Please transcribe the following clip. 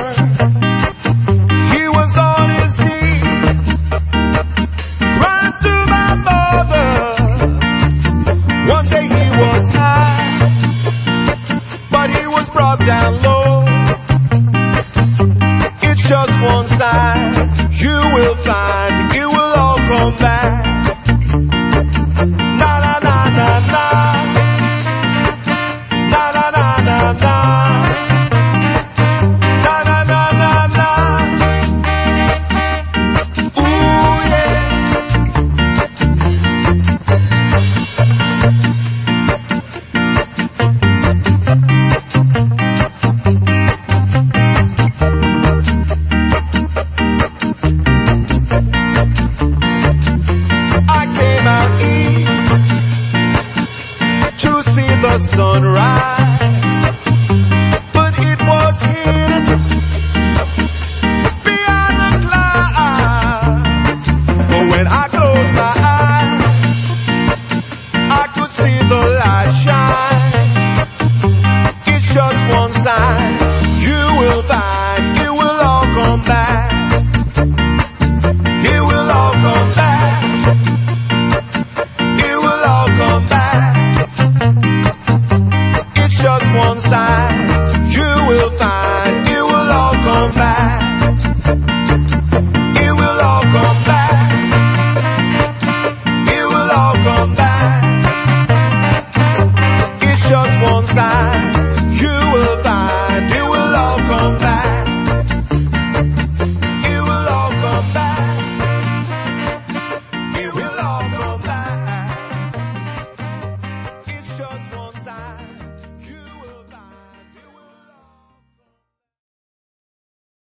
He was on his knees, crying to my mother. One day he was high, but he was brought down low. It's just one sign, you will find it will all come back.